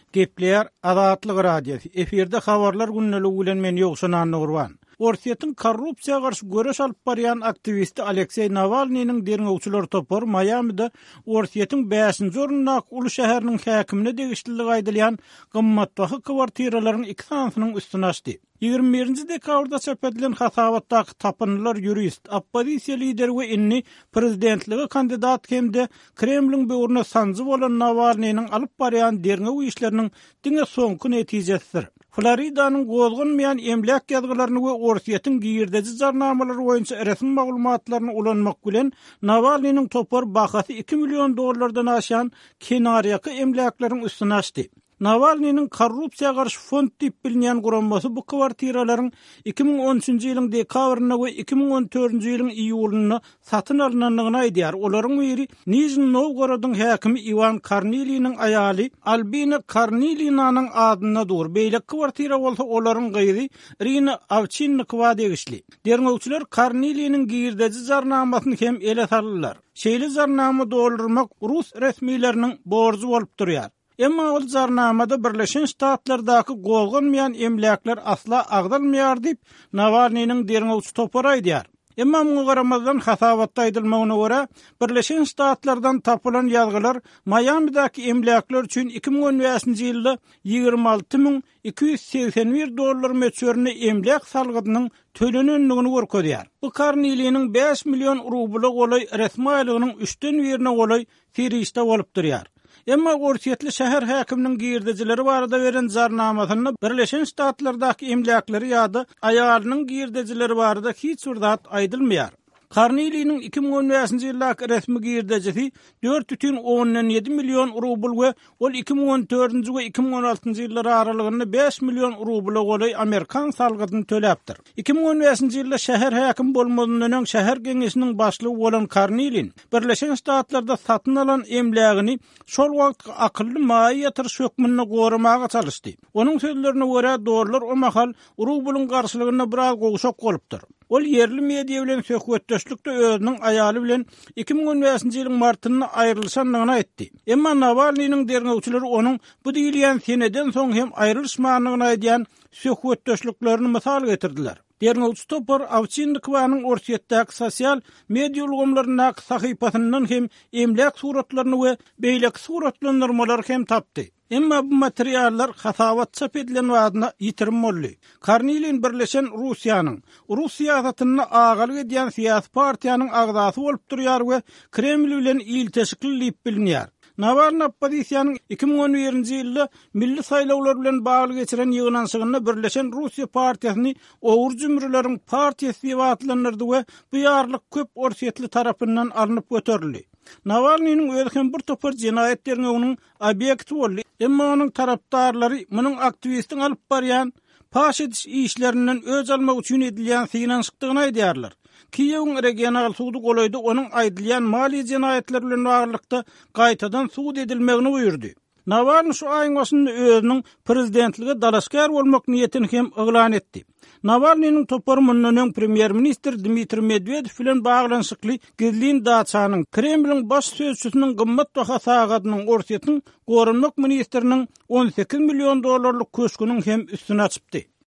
Gepler Azatlyk radiosu. Eferde habarlar günnälik bilen men ýokşan Nurwan. Orsiýetin korrupsiýa garşy göreş alyp barýan aktivisti Aleksey Navalnyň derňewçiler topar Miami'de Orsiýetin 5-nji orundaky uly şäheriniň häkimine degişli aýdylýan gymmatbahy kwartiralaryň iki sanasynyň üstüne açdy. 21-nji dekabrda çap edilen hasabatdaky tapynlar jurist, oppozisiýa lideri we inni prezidentligi kandidat hemde Kremliň böwrüne sanjy bolan Navalnyň alyp barýan derňew işleriniň diňe soňky netijesidir. Floridanyň gozgunmaýan emlak ýazgylaryny we Orsiýetin giýirdeji jarnamalary boýunça resmi maglumatlaryny ulanmak bilen Navalnyň topar bahasy $2 milyon aşan kenaryaky emlaklaryň üstüne açdy. Navalnyň korrupsiýa garşy fond diýip bilinýän guranmasy bu kwartiralaryň 2013-nji ýylyň dekabryna we 2014-nji ýylyň iýulyna satyn alynanlygyny aýdýar. Olaryň biri Nizhny Novgorodyň häkimi Ivan Korniliynyň aýaly Albina Korniliynyň adyna dur. Beýle kwartira bolsa olaryň gyzy Irina Avchinnikova degişli. Derňewçiler Korniliynyň giýirdeji jarnamasyny hem ele saldylar. Şeýle jarnama doldurmak Rus resmiýetleriniň borjy bolup durýar. Emma ol jarnamada Birleşen Ştatlardaky gozgunmaýan emlaklar asla agdalmaýar diýip Navalnyň derňewçi topar aýdýar. Emma muňa garamazdan hasabatda aýdylmagyna görä, Birleşen Ştatlardan tapylan ýazgylar Miami'daky emlaklar üçin 2015-nji ýylda $26.281 meçörüne emlak salgynyň tölenenligini görkezýär. Bu Korniliynyň 5 milyon rublyk olay resmi aýlygynyň 3-den birine olay firişde bolup durýar. Emma Orsiýetli şäher häkiminiň giýirdejileri barada beren jarnamasyny Birleşen Ştatlardaky emlaklary ýa-da aýalynyň giýirdejileri barada hiç bir zat aýdylmaýar. Korniliynyň 2015-nji ýyldaky resmi giýirdejisi 4,7 milyon rubl we ol 2014-nji we 2016-njy ýyllar aralygynda 5 milyon rubl golay Amerikan salgyny töläpdir. 2015-nji ýylda şäher häkim bolmagynyň öňen şäher geňeşiniň başlygy bolan Korniliyn Birleşen Ştatlarda satyn alan emlagyny şol wagt akylly maýa ýatyryş hökmüne goramaga çalışdy. Onuň sözlerine görä dollar o mahal rublyň garşylygyna biraz gowşak bolupdyr. Ol yerli media bilen söhbetdeşlikde özüniň aýaly bilen 2015-nji ýylyň martyny aýrylşanlygyny aýtdy. Emma Navalnyň derňewçileri onuň bu diýilýän seneden soň hem aýrylşmagyny aýdýan söhbetdeşliklerini mysal getirdiler. Derňewçi topar Avchinnikowanyň Orsiýetdäki sosial media ulgamlaryna sahypasynyň hem emlak suratlaryny we beýleki suratlandyrmalary hem tapdy. Emma bu materiallar hasabat çap edilen wagtyna ýitirim boldy. Korniliyn Birleşen Russiýanyň Russiýa agalyk edýän siýasy partiýanyň agdasy bolup durýar we Kreml bilen ilteşikli diýip bilinýär. Navalny oppozisiýanyň 2011-nji ýylda milli saýlawlar bilen bagly geçiren ýygnanşygyna Birleşen Russiýa partiýasyny owur jümrüleriň partiýasy diýip atlandyrdy we bu ýarlyk köp Orsiýetli tarapyndan alınıp göterildi. Navalnyň özü hem bir topar jinaýetleriniň onuň obyekti boldy. Emma onuň tarapdarlary munyň aktivistiň alyp barýan paş ediş işlerinden öz almak üçin edilýän synanşykdygyny aýdýarlar. Kiýewiň regional sudy golaydy onuň aýdylýan mali jinaýetler bilen baglykda gaýtadan sud edilmegini buyurdy. Navalny şu aýyň başynda özüniň prezidentlige dalaşgar bolmak niýetini hem eglan etdi. Navalnyň toparmanyň premier ministr Dmitri Medvedev bilen baglanşykly gizlin daçanyň Kremliň baş sözçüsiniň gymmat baha sagadynyň Orsiýetiň gorunmak ministriniň $18 milyon köşküniň hem üstüne açypdy.